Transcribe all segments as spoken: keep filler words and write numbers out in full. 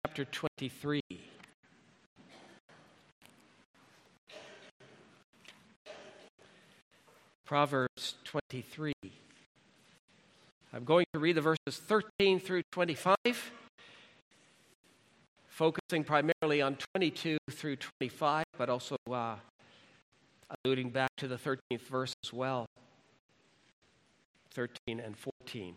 chapter twenty-three. Proverbs twenty-three. I'm going to read the verses thirteen through twenty-five, focusing primarily on twenty-two through twenty-five, but also uh, alluding back to the thirteenth verse as well, thirteen and fourteen.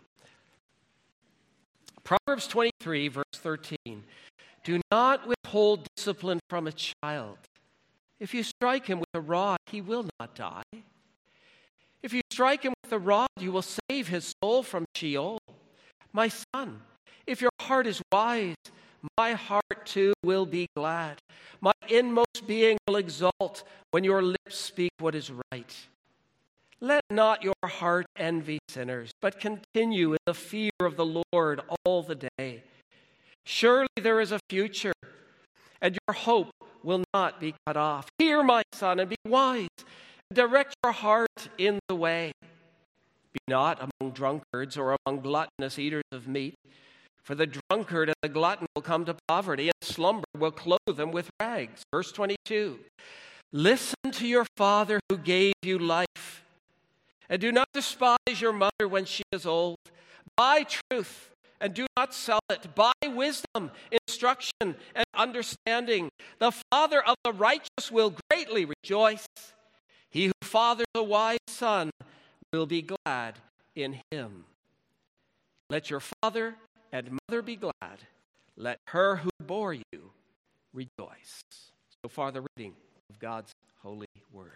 Proverbs twenty-three, verse thirteen. Do not withhold discipline from a child. If you strike him with a rod, he will not die. If you strike him with a rod, you will save his soul from Sheol. My son, if your heart is wise, my heart too will be glad. My inmost being will exult when your lips speak what is right. Let not your heart envy sinners, but continue in the fear of the Lord all the day. Surely there is a future, and your hope will not be cut off. Hear, my son, and be wise. Direct your heart in the way. Be not among drunkards or among gluttonous eaters of meat, for the drunkard and the glutton will come to poverty, and slumber will clothe them with rags. Verse twenty-two. Listen to your father who gave you life, and do not despise your mother when she is old. Buy truth and do not sell it. Buy wisdom, instruction, and understanding. The father of the righteous will greatly rejoice. He who fathers a wise son will be glad in him. Let your father and mother be glad. Let her who bore you rejoice. So far, the reading of God's holy word.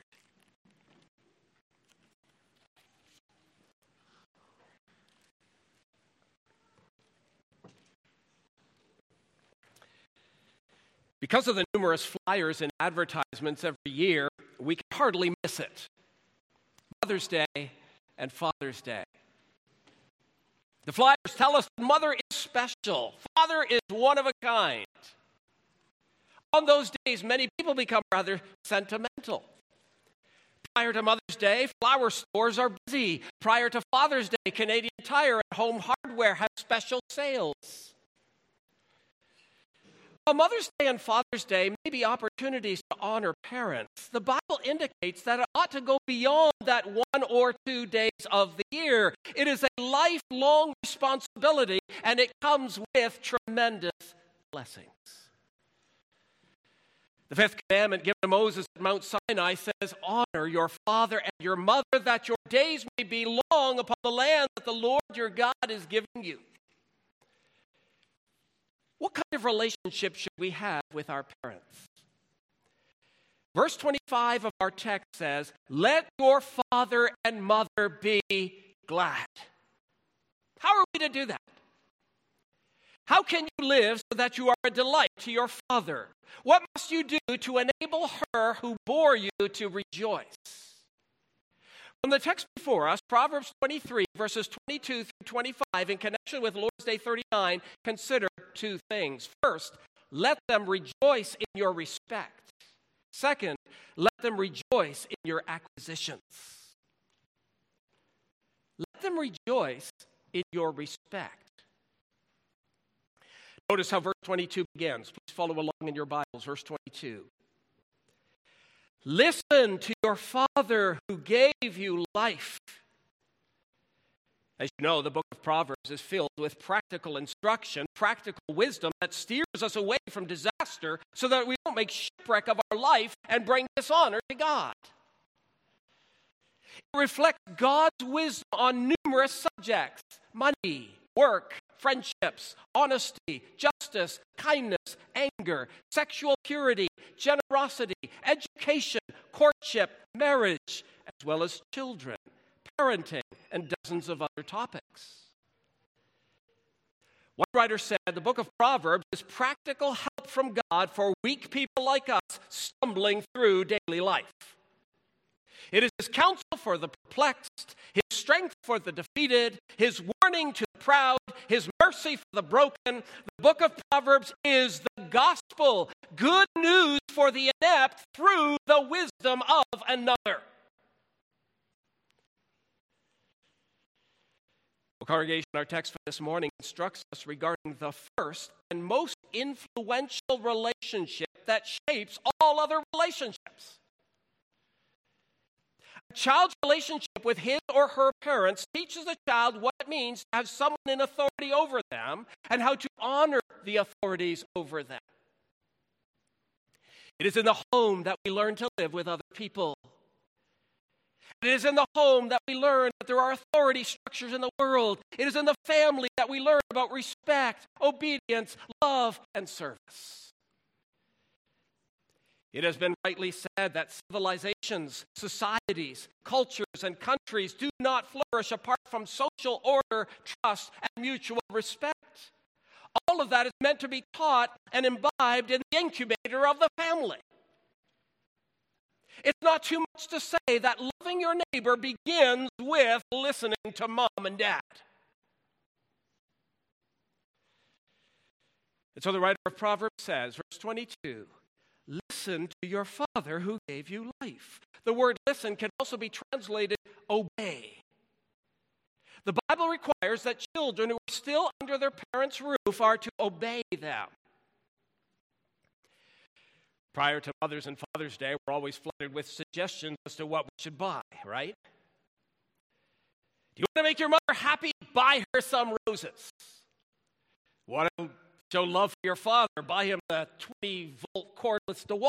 Because of the numerous flyers and advertisements every year, we can hardly miss it. Mother's Day and Father's Day. The flyers tell us that mother is special. Father is one of a kind. On those days, many people become rather sentimental. Prior to Mother's Day, flower stores are busy. Prior to Father's Day, Canadian Tire and Home Hardware have special sales. While Mother's Day and Father's Day may be opportunities to honor parents, the Bible indicates that it ought to go beyond that one or two days of the year. It is a lifelong responsibility, and it comes with tremendous blessings. The fifth commandment given to Moses at Mount Sinai says, honor your father and your mother, that your days may be long upon the land that the Lord your God is giving you. What kind of relationship should we have with our parents? Verse twenty-five of our text says, let your father and mother be glad. How are we to do that? How can you live so that you are a delight to your father? What must you do to enable her who bore you to rejoice? From the text before us, Proverbs twenty-three, verses twenty-two through twenty-five, in connection with Lord's Day thirty-nine, consider two things. First, let them rejoice in your respect. Second, let them rejoice in your acquisitions. Let them rejoice in your respect. Notice how verse twenty-two begins. Please follow along in your Bibles. Verse twenty-two. Listen to your father who gave you life. As you know, the book of Proverbs is filled with practical instruction, practical wisdom that steers us away from disaster so that we don't make shipwreck of our life and bring dishonor to God. It reflects God's wisdom on numerous subjects: money, work, friendships, honesty, justice, kindness, anger, sexual purity, generosity, education, courtship, marriage, as well as children, parenting, and dozens of other topics. One writer said the book of Proverbs is practical help from God for weak people like us stumbling through daily life. It is his counsel for the perplexed, his strength for the defeated, his warning to the proud, his mercy for the broken. The book of Proverbs is the gospel, good news for the inept through the wisdom of another. Well, congregation, our text for this morning instructs us regarding the first and most influential relationship that shapes all other relationships. A child's relationship with his or her parents teaches a child what it means to have someone in authority over them and how to honor the authorities over them. It is in the home that we learn to live with other people. It is in the home that we learn that there are authority structures in the world. It is in the family that we learn about respect, obedience, love, and service. It has been rightly said that civilizations, societies, cultures, and countries do not flourish apart from social order, trust, and mutual respect. All of that is meant to be taught and imbibed in the incubator of the family. It's not too much to say that loving your neighbor begins with listening to mom and dad. And so the writer of Proverbs says, verse twenty-two, listen to your father who gave you life. The word listen can also be translated obey. The Bible requires that children who are still under their parents' roof are to obey them. Prior to Mother's and Father's Day, we're always flooded with suggestions as to what we should buy, right? Do you want to make your mother happy? Buy her some roses. Want to show love for your father? Buy him the twenty-volt cordless DeWalt.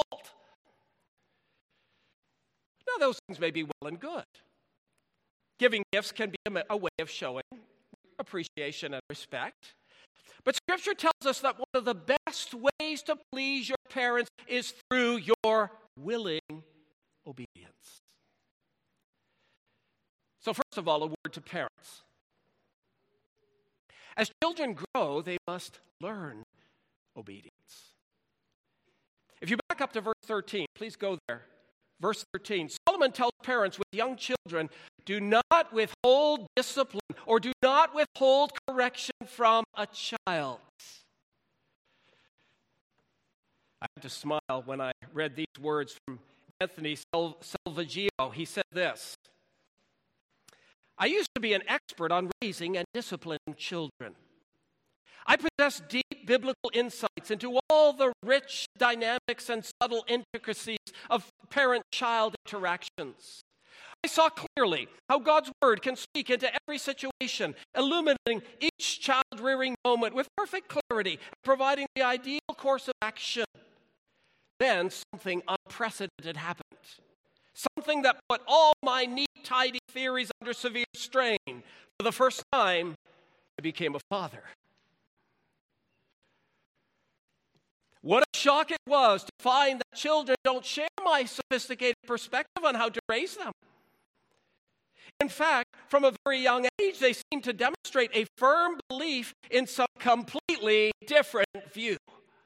Now, those things may be well and good. Giving gifts can be a way of showing appreciation and respect. But Scripture tells us that one of the best ways to please your parents is through your willing obedience. So first of all, a word to parents. As children grow, they must learn obedience. If you back up to verse thirteen, please go there. Verse thirteen, Solomon tells parents with young children, do not withhold discipline or do not withhold correction from a child. I had to smile when I read these words from Anthony Salvaggio. He said this, I used to be an expert on raising and disciplining children. I possess deep biblical insights into all the rich dynamics and subtle intricacies of parent-child interactions. I saw clearly how God's word can speak into every situation, illuminating each child-rearing moment with perfect clarity, providing the ideal course of action. Then something unprecedented happened. Something that put all my neat, tidy theories under severe strain. For the first time, I became a father. What a shock it was to find that children don't share my sophisticated perspective on how to raise them. In fact, from a very young age, they seem to demonstrate a firm belief in some completely different view.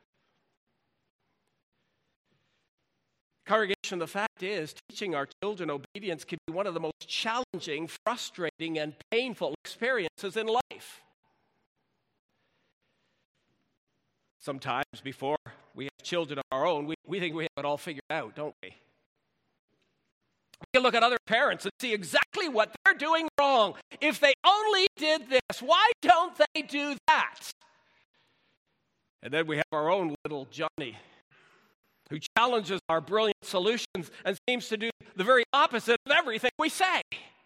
Congregation, the fact is, teaching our children obedience can be one of the most challenging, frustrating, and painful experiences in life. Sometimes before we have children of our own, we, we think we have it all figured out, don't we? We can look at other parents and see exactly what they're doing wrong. If they only did this, why don't they do that? And then we have our own little Johnny, who challenges our brilliant solutions and seems to do the very opposite of everything we say.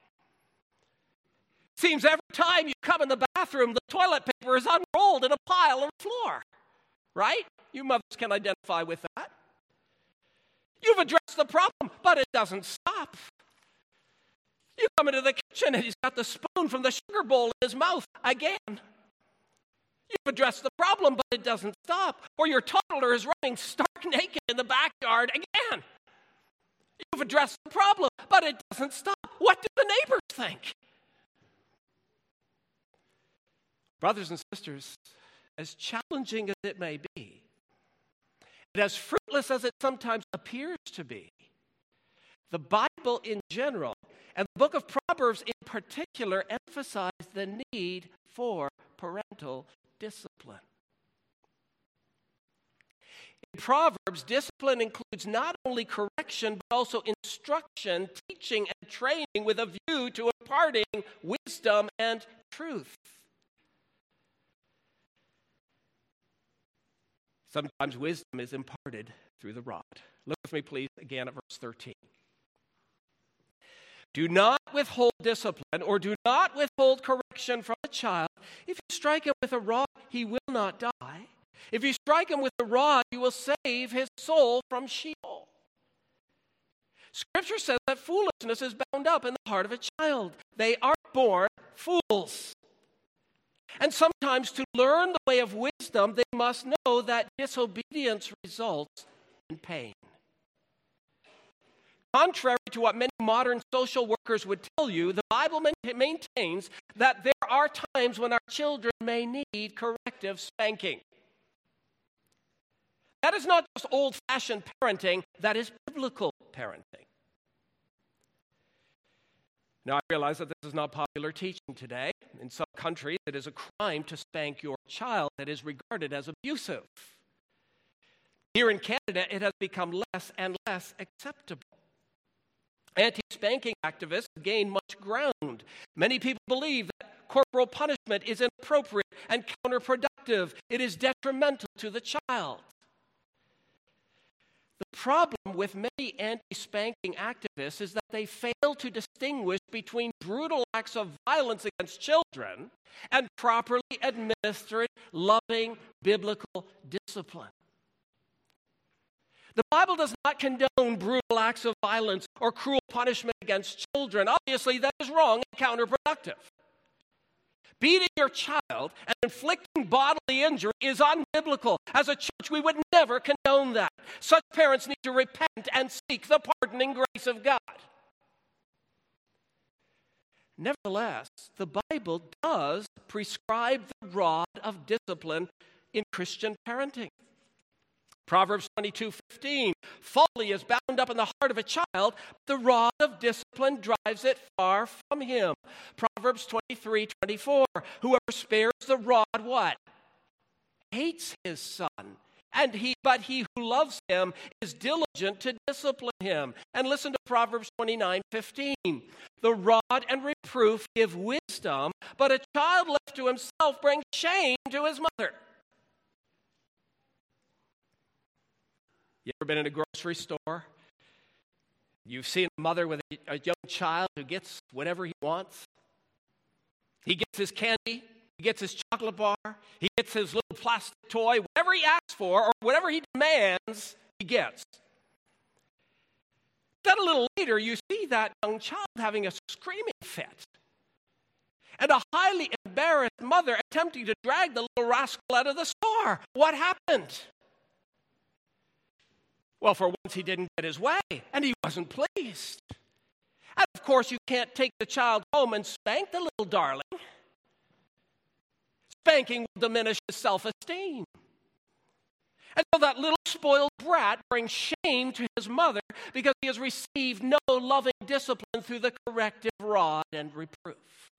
Seems every time you come in the bathroom, the toilet paper is unrolled in a pile on the floor. Right? You mothers can identify with that. You've addressed the problem, but it doesn't stop. You come into the kitchen and he's got the spoon from the sugar bowl in his mouth again. You've addressed the problem, but it doesn't stop. Or your toddler is running stark naked in the backyard again. You've addressed the problem, but it doesn't stop. What do the neighbors think? Brothers and sisters, as challenging as it may be, and as fruitless as it sometimes appears to be, the Bible in general and the book of Proverbs in particular emphasize the need for parental discipline. In Proverbs, discipline includes not only correction, but also instruction, teaching, and training with a view to imparting wisdom and truth. Sometimes wisdom is imparted through the rod. Look with me, please, again at verse thirteen. Do not withhold discipline, or do not withhold correction from a child. If you strike him with a rod, he will not die. If you strike him with a rod, you will save his soul from Sheol. Scripture says that foolishness is bound up in the heart of a child. They are born fools. And sometimes to learn the way of wisdom, they must know that disobedience results in pain. Contrary to what many modern social workers would tell you, the Bible maintains that there are times when our children may need corrective spanking. That is not just old-fashioned parenting, that is biblical parenting. Now, I realize that this is not popular teaching today. In some countries, it is a crime to spank your child that is regarded as abusive. Here in Canada, it has become less and less acceptable. Anti-spanking activists gain much ground. Many people believe that corporal punishment is inappropriate and counterproductive. It is detrimental to the child. The problem with many anti-spanking activists is that they fail to distinguish between brutal acts of violence against children and properly administered, loving, biblical discipline. The Bible does not condone brutal acts of violence or cruel punishment against children. Obviously, that is wrong and counterproductive. Beating your child and inflicting bodily injury is unbiblical. As a church, we would never condone that. Such parents need to repent and seek the pardoning grace of God. Nevertheless, the Bible does prescribe the rod of discipline in Christian parenting. Proverbs twenty-two fifteen, folly is bound up in the heart of a child, the rod of discipline drives it far from him. Proverbs twenty-three twenty-four, whoever spares the rod, what? Hates his son, and he, but he who loves him is diligent to discipline him. And listen to Proverbs twenty-nine fifteen, the rod and reproof give wisdom, but a child left to himself brings shame to his mother. You ever been in a grocery store? You've seen a mother with a, a young child who gets whatever he wants. He gets his candy, he gets his chocolate bar, he gets his little plastic toy, whatever he asks for or whatever he demands, he gets. Then a little later, you see that young child having a screaming fit. And a highly embarrassed mother attempting to drag the little rascal out of the store. What happened? Well, for once he didn't get his way, and he wasn't pleased. And of course, you can't take the child home and spank the little darling. Spanking will diminish his self-esteem. And so that little spoiled brat brings shame to his mother because he has received no loving discipline through the corrective rod and reproof.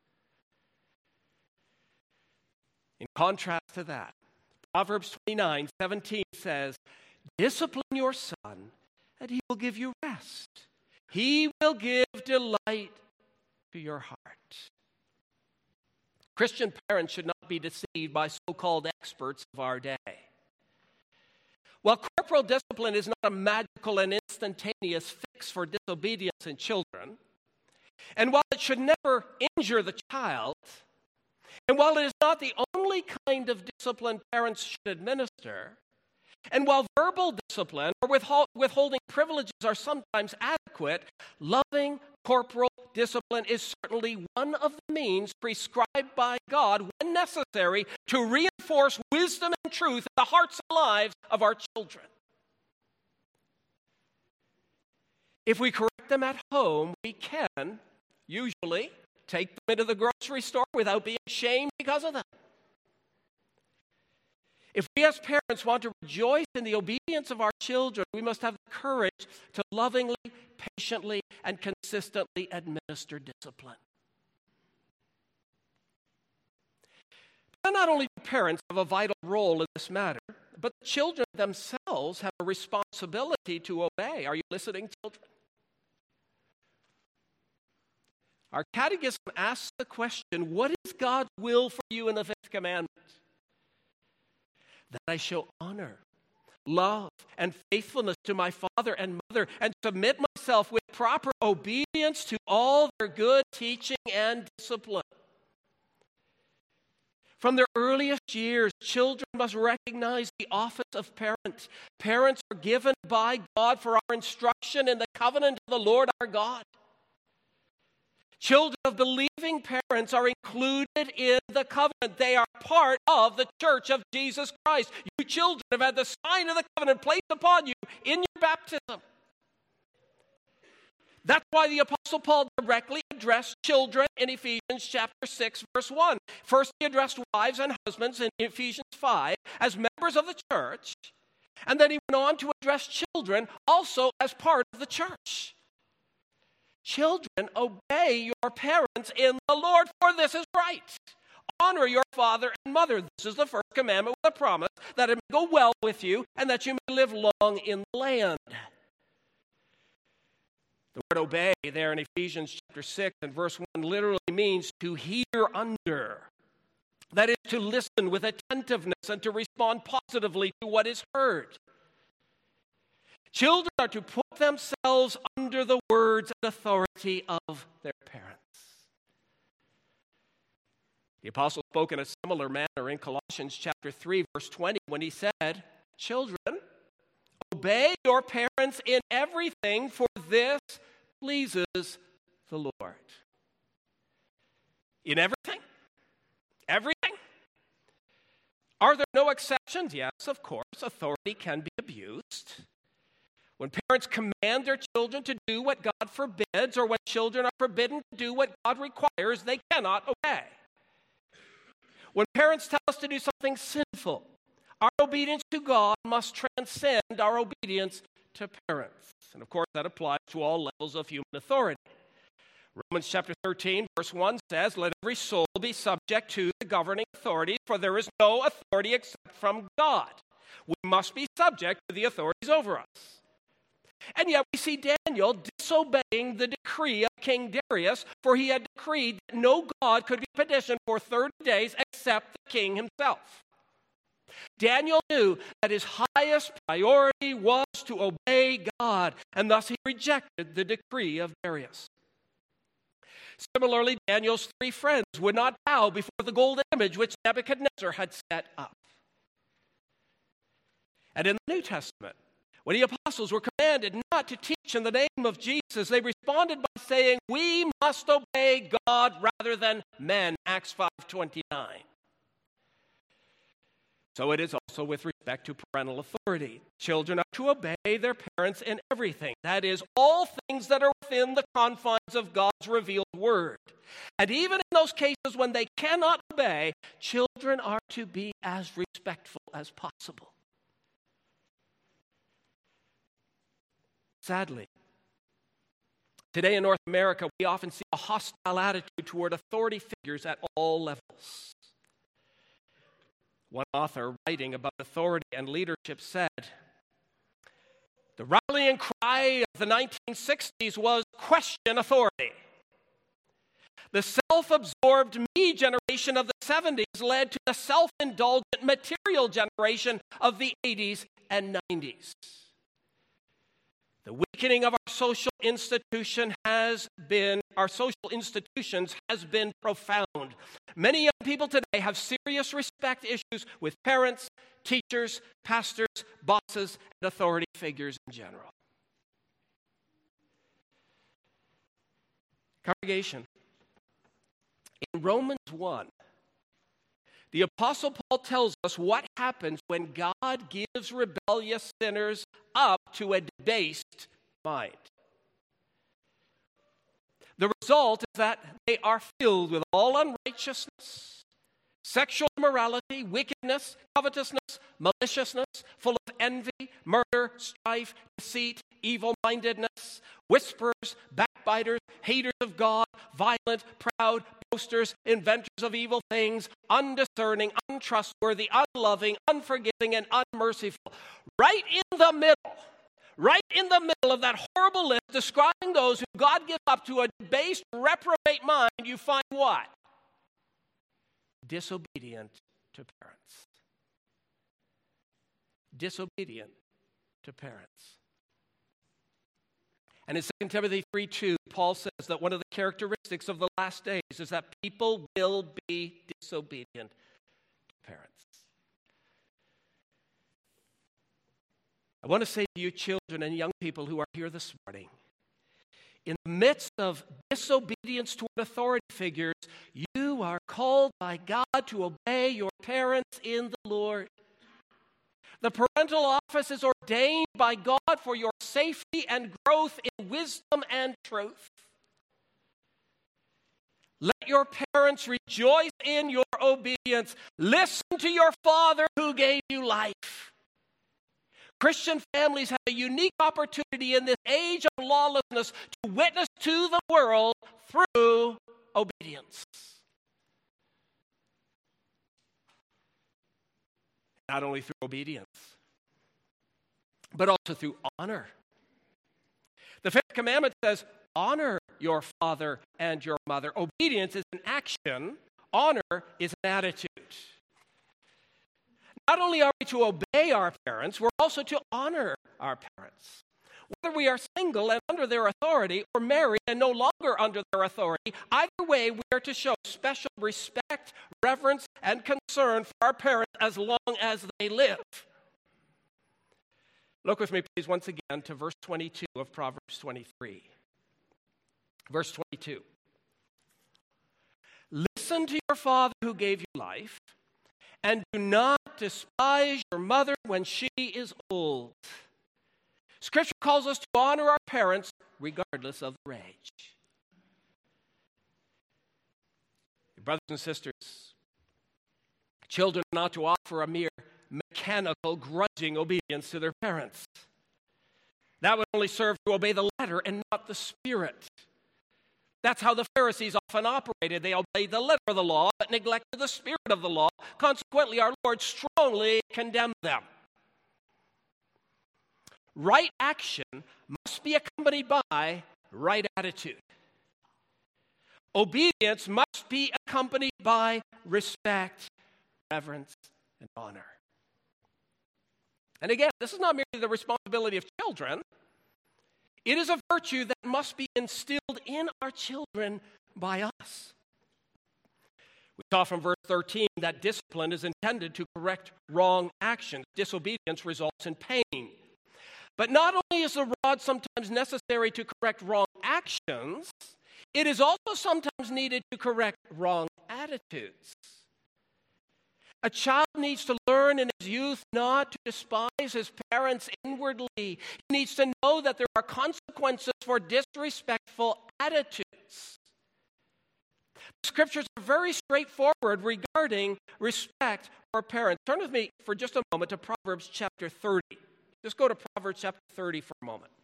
In contrast to that, Proverbs twenty-nine seventeen says, discipline your son, and he will give you rest. He will give delight to your heart. Christian parents should not be deceived by so-called experts of our day. While corporal discipline is not a magical and instantaneous fix for disobedience in children, and while it should never injure the child, and while it is not the only kind of discipline parents should administer, and while verbal discipline or withholding privileges are sometimes adequate, loving corporal discipline is certainly one of the means prescribed by God when necessary to reinforce wisdom and truth in the hearts and lives of our children. If we correct them at home, we can usually take them into the grocery store without being shamed because of them. If we as parents want to rejoice in the obedience of our children, we must have the courage to lovingly, patiently, and consistently administer discipline. But not only do parents have a vital role in this matter, but the children themselves themselves have a responsibility to obey. Are you listening, children? Our catechism asks the question, what is God's will for you in the fifth commandment? That I show honor, love, and faithfulness to my father and mother, and submit myself with proper obedience to all their good teaching and discipline. From their earliest years, children must recognize the office of parent. Parents are given by God for our instruction in the covenant of the Lord our God. Children of believing parents are included in the covenant. They are part of the church of Jesus Christ. You children have had the sign of the covenant placed upon you in your baptism. That's why the Apostle Paul directly addressed children in Ephesians chapter six, verse one. First, he addressed wives and husbands in Ephesians five as members of the church. And then he went on to address children also as part of the church. Children, obey your parents in the Lord, for this is right. Honor your father and mother. This is the first commandment with a promise that it may go well with you and that you may live long in the land. The word obey there in Ephesians chapter six and verse one literally means to hear under. That is, to listen with attentiveness and to respond positively to what is heard. Children are to put themselves under the words and authority of their parents. The apostle spoke in a similar manner in Colossians chapter three, verse twenty, when he said, children, obey your parents in everything, for this pleases the Lord. In everything? Everything? Are there no exceptions? Yes, of course, authority can be abused. When parents command their children to do what God forbids, or when children are forbidden to do what God requires, they cannot obey. When parents tell us to do something sinful, our obedience to God must transcend our obedience to parents. And of course, that applies to all levels of human authority. Romans chapter thirteen, verse one says, let every soul be subject to the governing authorities, for there is no authority except from God. We must be subject to the authorities over us. And yet we see Daniel disobeying the decree of King Darius, for he had decreed that no god could be petitioned for thirty days except the king himself. Daniel knew that his highest priority was to obey God, and thus he rejected the decree of Darius. Similarly, Daniel's three friends would not bow before the golden image which Nebuchadnezzar had set up. And in the New Testament, when the apostles were commanded not to teach in the name of Jesus, they responded by saying, we must obey God rather than men, Acts five twenty-nine. So it is also with respect to parental authority. Children are to obey their parents in everything. That is, all things that are within the confines of God's revealed word. And even in those cases when they cannot obey, children are to be as respectful as possible. Sadly, today in North America, we often see a hostile attitude toward authority figures at all levels. One author writing about authority and leadership said, the rallying cry of the nineteen sixties was question authority. The self-absorbed me generation of the seventies led to the self-indulgent material generation of the eighties and nineties. The weakening of our social institution has been, our social institutions has been profound. Many young people today have serious respect issues with parents, teachers, pastors, bosses, and authority figures in general. Congregation, in Romans one, the Apostle Paul tells us what happens when God gives rebellious sinners up to a debased mind. The result is that they are filled with all unrighteousness, sexual immorality, wickedness, covetousness, maliciousness, full of envy, murder, strife, deceit, evil-mindedness, whisperers, backbiters, haters of God, violent, proud, boasters, inventors of evil things, undiscerning, untrustworthy, unloving, unforgiving, and unmerciful. Right in the middle, right in the middle of that horrible list describing those who God gives up to a debased, reprobate mind, you find what? Disobedient to parents. Disobedient to parents. And in Second Timothy three two, Paul says that one of the characteristics of the last days is that people will be disobedient to parents. I want to say to you children and young people who are here this morning, in the midst of disobedience toward authority figures, you are called by God to obey your parents in the Lord. The parental office is ordained by God for your safety and growth in wisdom and truth. Let your parents rejoice in your obedience. Listen to your father who gave you life. Christian families have a unique opportunity in this age of lawlessness to witness to the world through obedience. Not only through obedience, but also through honor. The fifth commandment says, honor your father and your mother. Obedience is an action. Honor is an attitude. Not only are we to obey our parents, we're also to honor our parents. Whether we are single and under their authority or married and no longer under their authority, either way we are to show special respect, reverence, and concern for our parents as long as they live. Look with me, please, once again to verse twenty-two of Proverbs twenty-three. Verse twenty-two. Listen to your father who gave you life, and do not despise your mother when she is old. Scripture calls us to honor our parents regardless of their age. Brothers and sisters, children are not to offer a mere mechanical, grudging obedience to their parents. That would only serve to obey the letter and not the spirit. That's how the Pharisees often operated. They obeyed the letter of the law, but neglected the spirit of the law. Consequently, our Lord strongly condemned them. Right action must be accompanied by right attitude. Obedience must be accompanied by respect, reverence, and honor. And again, this is not merely the responsibility of children. It is a virtue that must be instilled in our children by us. We saw from verse thirteen that discipline is intended to correct wrong actions. Disobedience results in pain. But not only is the rod sometimes necessary to correct wrong actions, it is also sometimes needed to correct wrong attitudes. A child needs to learn in his youth not to despise his parents inwardly. He needs to know that there are consequences for disrespectful attitudes. The scriptures are very straightforward regarding respect for parents. Turn with me for just a moment to Proverbs chapter thirty. Just go to Proverbs chapter thirty for a moment.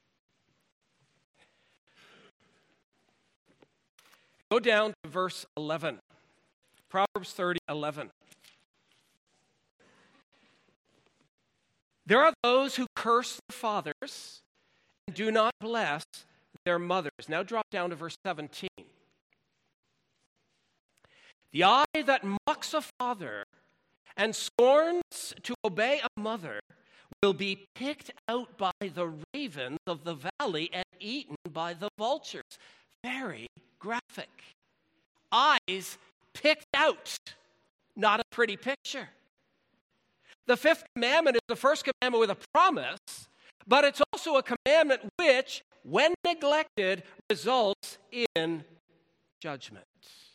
Go down to verse eleven. Proverbs thirty, eleven. There are those who curse their fathers and do not bless their mothers. Now drop down to verse seventeen. The eye that mocks a father and scorns to obey a mother will be picked out by the ravens of the valley and eaten by the vultures. Very graphic. Eyes picked out. Not a pretty picture. The fifth commandment is the first commandment with a promise, but it's also a commandment which, when neglected, results in judgment.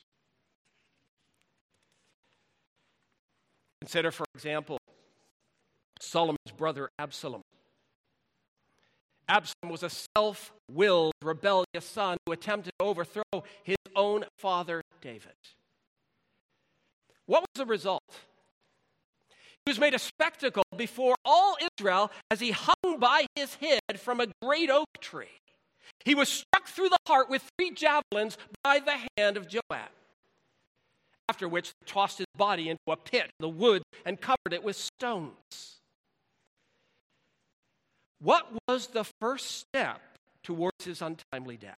Consider, for example, Solomon's brother Absalom. Absalom was a self-willed, rebellious son who attempted to overthrow his own father, David. What was the result? He was made a spectacle before all Israel as he hung by his head from a great oak tree. He was struck through the heart with three javelins by the hand of Joab, after which they tossed his body into a pit in the wood and covered it with stones. What was the first step towards his untimely death?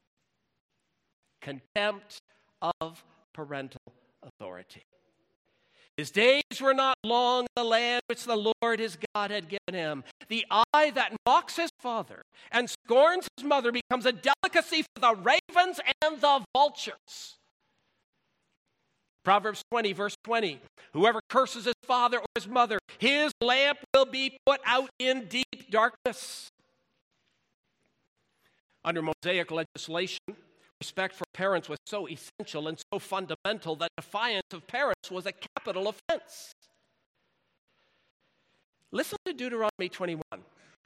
Contempt of parental authority. His days were not long in the land which the Lord his God had given him. The eye that mocks his father and scorns his mother becomes a delicacy for the ravens and the vultures. Proverbs twenty, verse twenty. Whoever curses his father or his mother, his lamp will be put out in deep darkness. Under Mosaic legislation, respect for parents was so essential and so fundamental that defiance of parents was a capital offense. Listen to Deuteronomy twenty-one.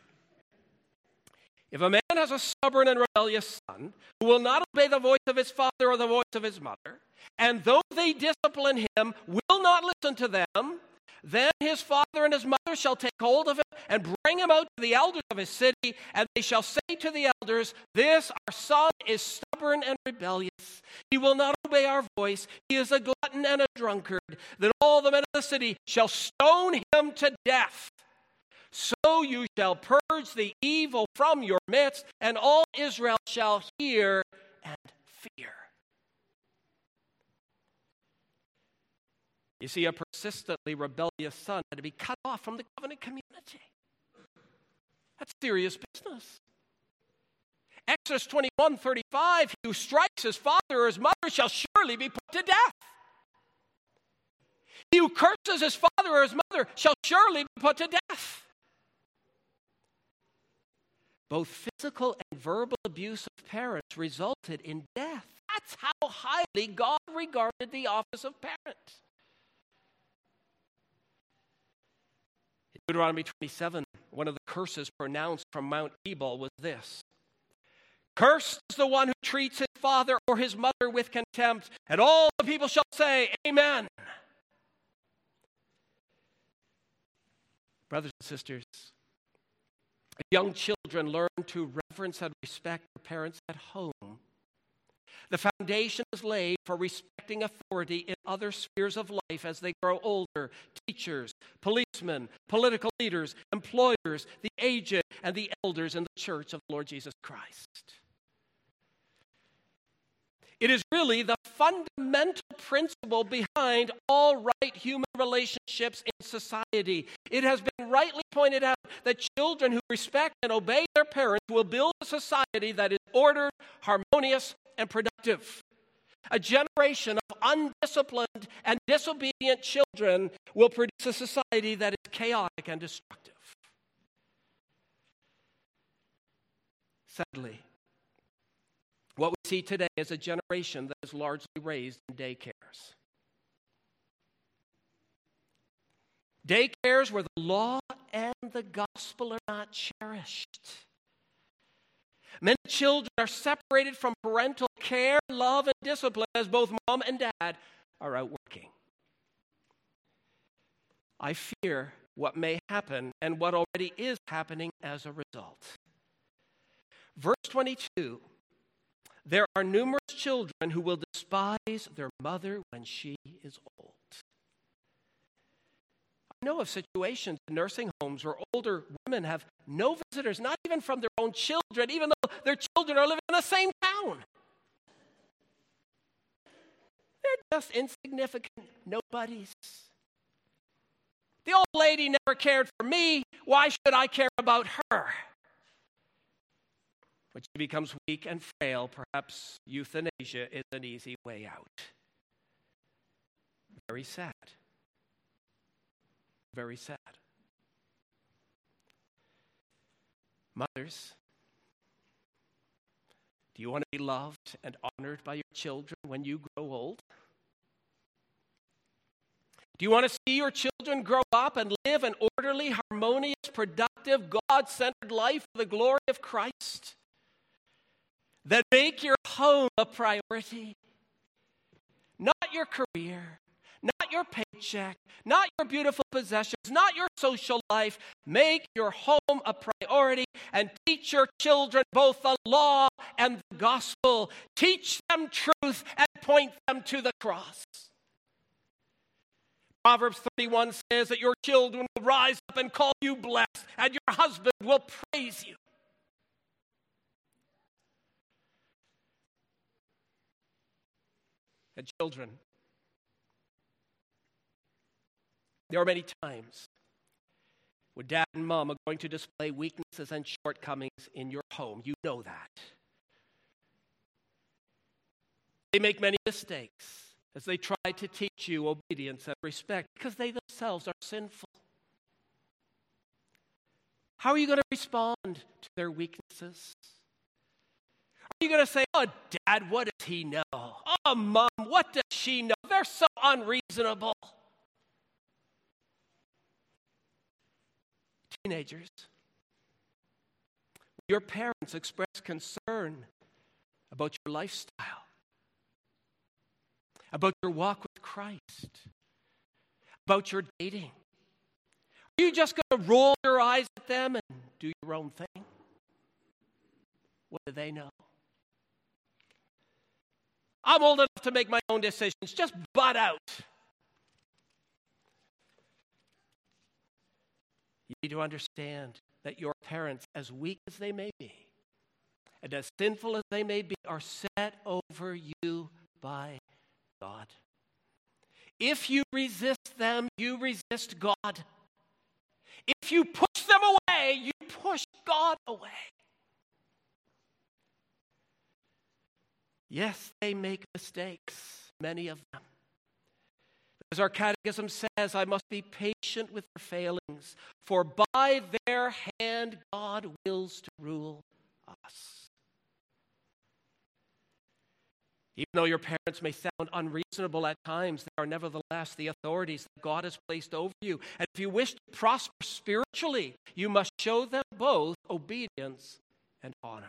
If a man has a stubborn and rebellious son who will not obey the voice of his father or the voice of his mother, and though they discipline him, will not listen to them, then his father and his mother shall take hold of him and bring him out to the elders of his city, and they shall say to the elders, this our son is stubborn and rebellious. He will not obey our voice. He is a glutton and a drunkard. Then all the men of the city shall stone him to death. So you shall purge the evil from your midst, and all Israel shall hear and fear. You see, a persistently rebellious son had to be cut off from the covenant community. That's serious business. Exodus twenty-one thirty-five, he who strikes his father or his mother shall surely be put to death. He who curses his father or his mother shall surely be put to death. Both physical and verbal abuse of parents resulted in death. That's how highly God regarded the office of parent. In Deuteronomy twenty-seven, one of the curses pronounced from Mount Ebal was this. Cursed is the one who treats his father or his mother with contempt, and all the people shall say, Amen. Brothers and sisters, if young children learn to reverence and respect their parents at home, the foundation is laid for respecting authority in other spheres of life as they grow older. Teachers, policemen, political leaders, employers, the aged, and the elders in the church of the Lord Jesus Christ. It is really the fundamental principle behind all right human relationships in society. It has been rightly pointed out that children who respect and obey their parents will build a society that is ordered, harmonious, and productive. A generation of undisciplined and disobedient children will produce a society that is chaotic and destructive. Sadly, what we see today is a generation that is largely raised in daycares. Daycares where the law and the gospel are not cherished. Many children are separated from parental care, love, and discipline as both mom and dad are out working. I fear what may happen and what already is happening as a result. Verse twenty-two, there are numerous children who will despise their mother when she is old. I know of situations in nursing homes where older women have no visitors, not even from their own children, even though their children are living in the same town. They're just insignificant nobodies. The old lady never cared for me. Why should I care about her? When she becomes weak and frail, perhaps euthanasia is an easy way out. Very sad. Very sad. Mothers, do you want to be loved and honored by your children when you grow old? Do you want to see your children grow up and live an orderly, harmonious, productive, God-centered life for the glory of Christ? Then make your home a priority. Not your career, not your paycheck, not your beautiful possessions, not your social life. Make your home a priority and teach your children both the law and the gospel. Teach them truth and point them to the cross. Proverbs thirty-one says that your children will rise up and call you blessed, and your husband will praise you. And children, there are many times when dad and mom are going to display weaknesses and shortcomings in your home. You know that. They make many mistakes as they try to teach you obedience and respect because they themselves are sinful. How are you going to respond to their weaknesses? Are you going to say, oh, Dad, what does he know? Oh, Mom, what does she know? They're so unreasonable. Teenagers, your parents express concern about your lifestyle, about your walk with Christ, about your dating. Are you just going to roll your eyes at them and do your own thing? What do they know? I'm old enough to make my own decisions. Just butt out. You need to understand that your parents, as weak as they may be, and as sinful as they may be, are set over you by God. If you resist them, you resist God. If you push them away, you push God away. Yes, they make mistakes, many of them. As our catechism says, I must be patient with their failings, for by their hand God wills to rule us. Even though your parents may sound unreasonable at times, they are nevertheless the authorities that God has placed over you. And if you wish to prosper spiritually, you must show them both obedience and honor.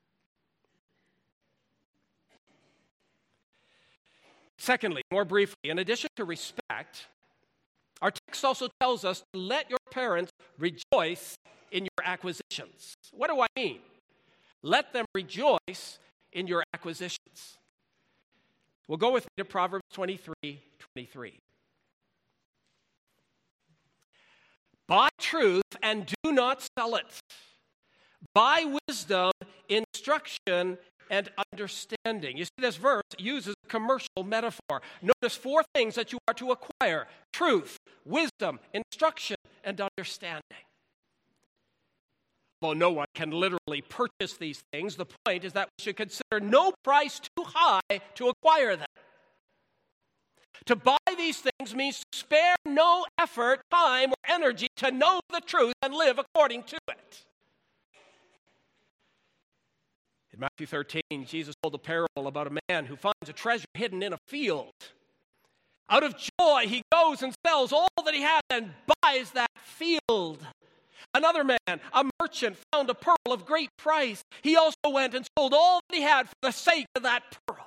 Secondly, more briefly, in addition to respect, our text also tells us to let your parents rejoice in your acquisitions. What do I mean? Let them rejoice in your acquisitions. We'll go with me to Proverbs twenty-three twenty-three. Buy truth and do not sell it. Buy wisdom, instruction, and understanding. You see, this verse uses a commercial metaphor. Notice four things that you are to acquire: truth, wisdom, instruction, and understanding. Although no one can literally purchase these things, the point is that we should consider no price too high to acquire them. To buy these things means to spare no effort, time, or energy to know the truth and live according to it. In Matthew thirteen, Jesus told a parable about a man who finds a treasure hidden in a field. Out of joy, he goes and sells all that he has and buys that field. Another man, a merchant, found a pearl of great price. He also went and sold all that he had for the sake of that pearl.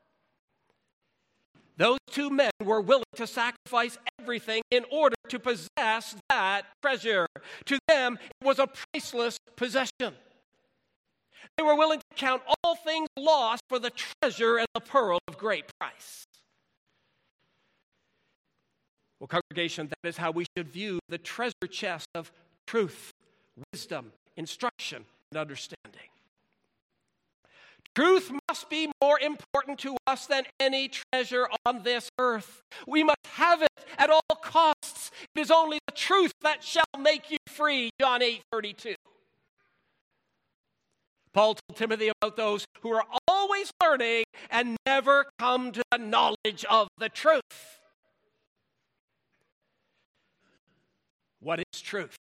Those two men were willing to sacrifice everything in order to possess that treasure. To them, it was a priceless possession. They were willing to count all things lost for the treasure and the pearl of great price. Well, congregation, that is how we should view the treasure chest of truth, wisdom, instruction, and understanding. Truth must be more important to us than any treasure on this earth. We must have it at all costs. It is only the truth that shall make you free, John eight thirty-two. Paul told Timothy about those who are always learning and never come to the knowledge of the truth. What is truth?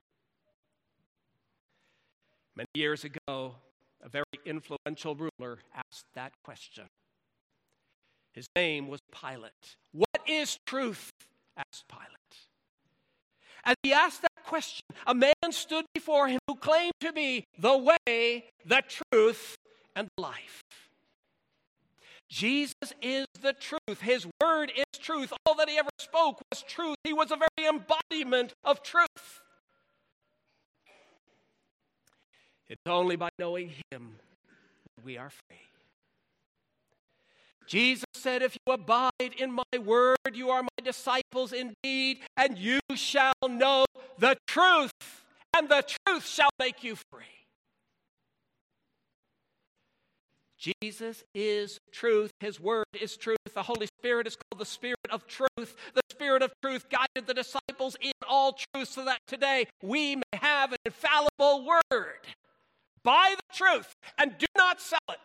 Many years ago, a very influential ruler asked that question. His name was Pilate. What is truth? Asked Pilate. As he asked that question, a man stood before him who claimed to be the way, the truth, and the life. Jesus is the truth. His word is truth. All that he ever spoke was truth. He was a very embodiment of truth. It's only by knowing him that we are free. Jesus said, if you abide in my word, you are my disciples indeed, and you shall know the truth, and the truth shall make you free. Jesus is truth. His word is truth. The Holy Spirit is called the Spirit of truth. The Spirit of truth guided the disciples in all truth so that today we may have an infallible word. Buy the truth and do not sell it.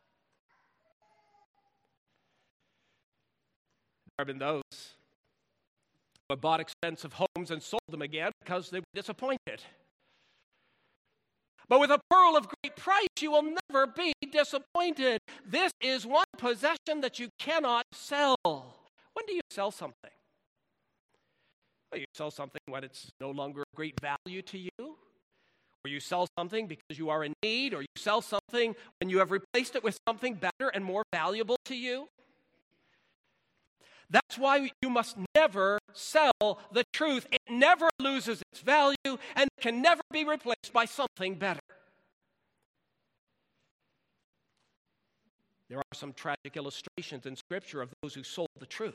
There have been those who have bought expensive homes and sold them again because they were disappointed. But with a pearl of great price, you will never be disappointed. This is one possession that you cannot sell. When do you sell something? Well, you sell something when it's no longer of great value to you. Or you sell something because you are in need. Or you sell something when you have replaced it with something better and more valuable to you. That's why you must never sell the truth. It never loses its value and can never be replaced by something better. There are some tragic illustrations in Scripture of those who sold the truth.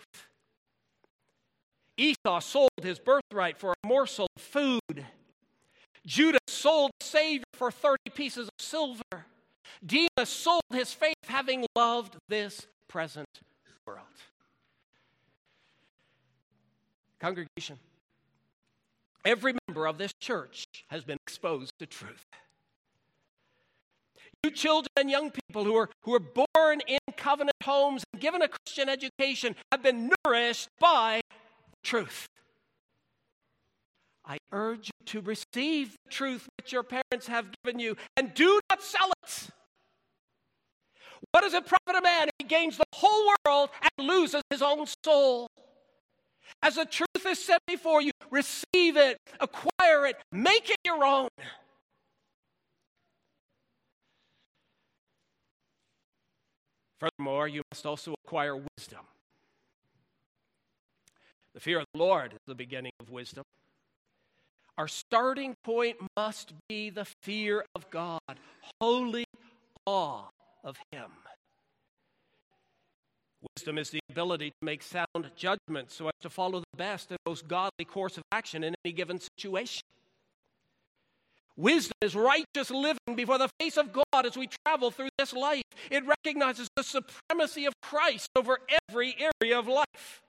Esau sold his birthright for a morsel of food. Judas sold the Savior for thirty pieces of silver. Demas sold his faith having loved this present world. Congregation, every member of this church has been exposed to truth. You children and young people who are, who are born in covenant homes and given a Christian education have been nourished by truth. I urge you to receive the truth which your parents have given you and do not sell it. What does it profit a man if he gains the whole world and loses his own soul? As the truth is set before you, receive it, acquire it, make it your own. Furthermore, you must also acquire wisdom. The fear of the Lord is the beginning of wisdom. Our starting point must be the fear of God, holy awe of him. Wisdom is the ability to make sound judgments so as to follow the best and most godly course of action in any given situation. Wisdom is righteous living before the face of God as we travel through this life. It recognizes the supremacy of Christ over every area of life.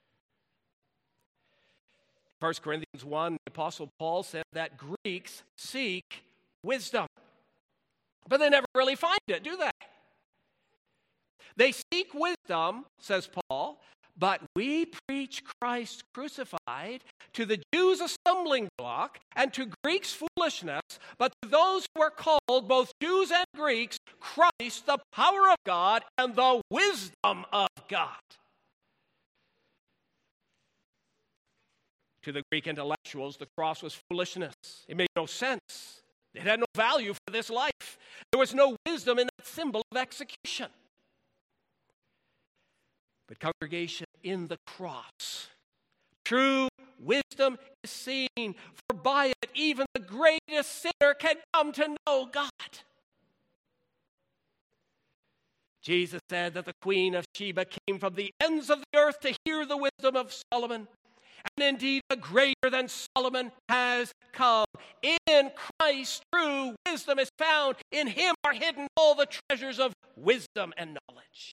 First Corinthians one, the Apostle Paul said that Greeks seek wisdom. But they never really find it, do they? They seek wisdom, says Paul, but we preach Christ crucified, to the Jews a stumbling block, and to Greeks foolishness, but to those who are called, both Jews and Greeks, Christ, the power of God and the wisdom of God. To the Greek intellectuals, the cross was foolishness. It made no sense. It had no value for this life. There was no wisdom in that symbol of execution. But congregation, in the cross, true wisdom is seen, for by it even the greatest sinner can come to know God. Jesus said that the Queen of Sheba came from the ends of the earth to hear the wisdom of Solomon. And indeed, a greater than Solomon has come. In Christ, true wisdom is found. In him are hidden all the treasures of wisdom and knowledge.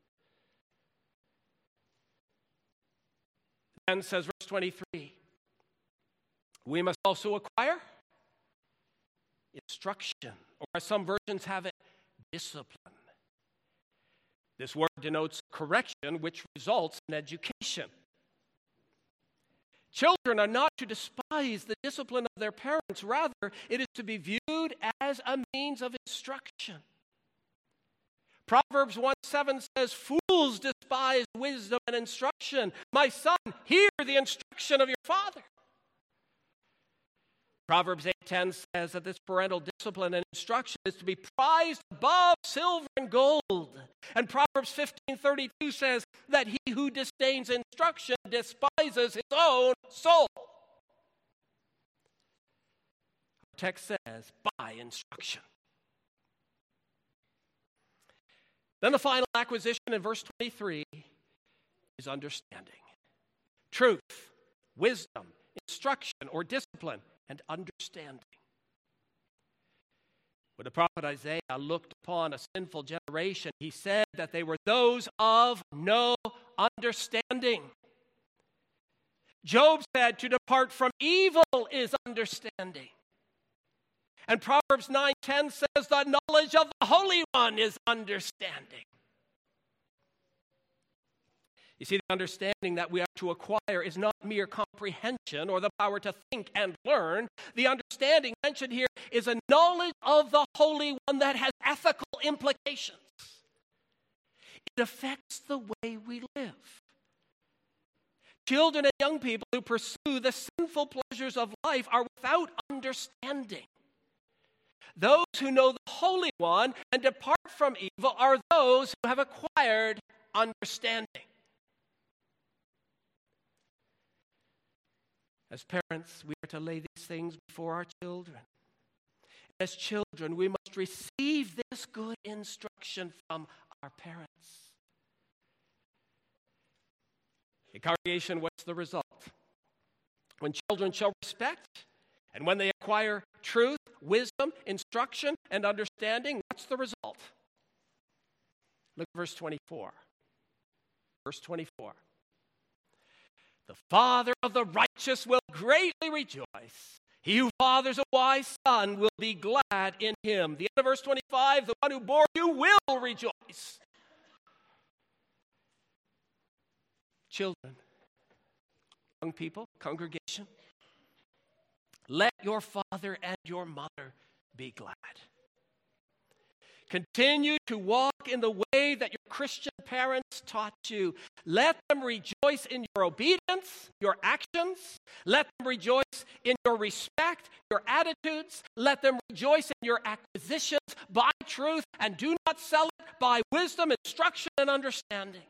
And says verse twenty-three, we must also acquire instruction, or as some versions have it, discipline. This word denotes correction, which results in education. Children are not to despise the discipline of their parents. Rather, it is to be viewed as a means of instruction. Proverbs one seven says, fools despise wisdom and instruction. My son, hear the instruction of your father. Proverbs eight ten says that this parental discipline and instruction is to be prized above silver and gold. And Proverbs fifteen thirty-two says that he who disdains instruction despises his own soul. Our text says, buy instruction. Then the final acquisition in verse twenty-three is understanding. Truth, wisdom, instruction or discipline, and understanding. When the prophet Isaiah looked upon a sinful generation, he said that they were those of no understanding. Job said to depart from evil is understanding. And Proverbs nine ten says the knowledge of the Holy One is understanding. You see, the understanding that we are to acquire is not mere comprehension or the power to think and learn. The understanding mentioned here is a knowledge of the Holy One that has ethical implications. It affects the way we live. Children and young people who pursue the sinful pleasures of life are without understanding. Those who know the Holy One and depart from evil are those who have acquired understanding. As parents, we are to lay these things before our children. As children, we must receive this good instruction from our parents. In congregation, what's the result? When children show respect, and when they acquire truth, wisdom, instruction, and understanding, what's the result? Look at verse twenty-four. Verse twenty-four. The father of the righteous will greatly rejoice. He who fathers a wise son will be glad in him. The end of verse twenty-five, the one who bore you will rejoice. Children, young people, congregation, let your father and your mother be glad. Continue to walk in the way that your Christian parents taught you. Let them rejoice in your obedience, your actions. Let them rejoice in your respect, your attitudes. Let them rejoice in your acquisitions by truth, and do not sell it by wisdom, instruction, and understanding.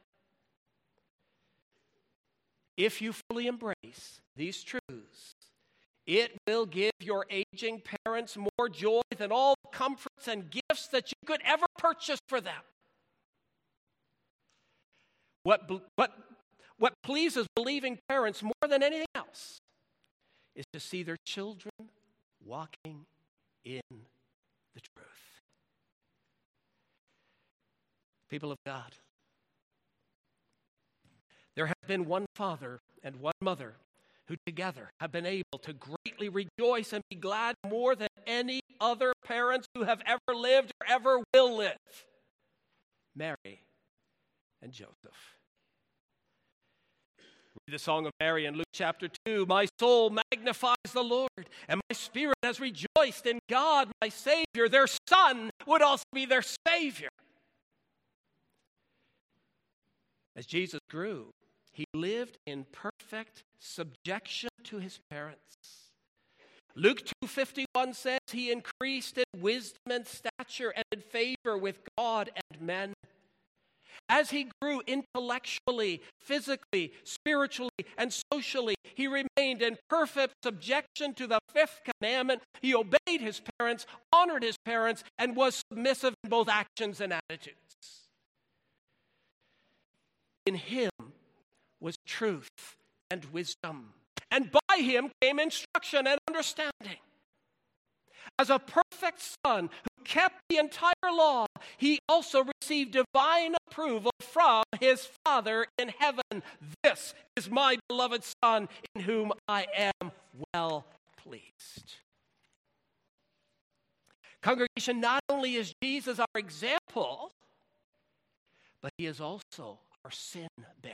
If you fully embrace these truths, it will give your aging parents more joy than all the comforts and gifts that you could ever purchase for them. What, what, what pleases believing parents more than anything else is to see their children walking in the truth. People of God, there has been one father and one mother who together have been able to greatly rejoice and be glad more than any other parents who have ever lived or ever will live. Mary and Joseph. Read the Song of Mary in Luke chapter two. My soul magnifies the Lord, and my spirit has rejoiced in God, my Savior. Their son would also be their Savior. As Jesus grew, he lived in perfect subjection to his parents. Luke two fifty-one says he increased in wisdom and stature and in favor with God and men. As he grew intellectually, physically, spiritually, and socially, he remained in perfect subjection to the fifth commandment. He obeyed his parents, honored his parents, and was submissive in both actions and attitudes. In him was truth and wisdom, and by him came instruction and understanding. As a perfect son who kept the entire law, he also received divine approval from his Father in heaven. This is my beloved Son, in whom I am well pleased. Congregation, not only is Jesus our example, but he is also our sin bearer.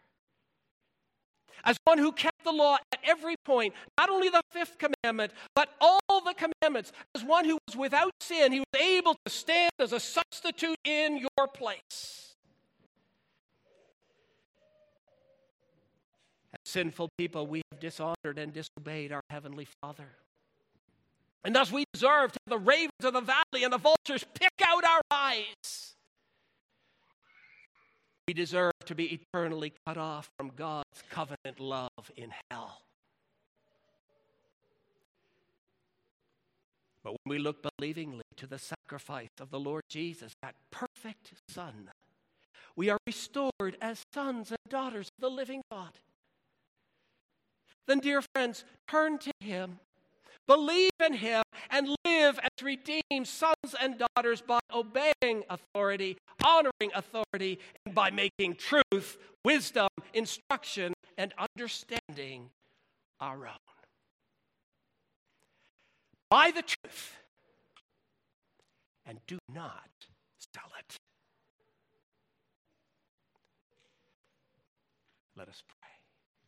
As one who kept the law at every point, not only the fifth commandment, but all the commandments, as one who was without sin, he was able to stand as a substitute in your place. As sinful people, we have dishonored and disobeyed our Heavenly Father. And thus we deserve to have the ravens of the valley and the vultures pick out our eyes. We deserve to be eternally cut off from God's covenant love in hell. But when we look believingly to the sacrifice of the Lord Jesus, that perfect Son, we are restored as sons and daughters of the living God. Then, dear friends, turn to Him, believe in Him, and live as redeemed sons and daughters by obeying authority, honoring authority, and by making truth, wisdom, instruction, and understanding our own. Buy the truth and do not sell it. Let us pray.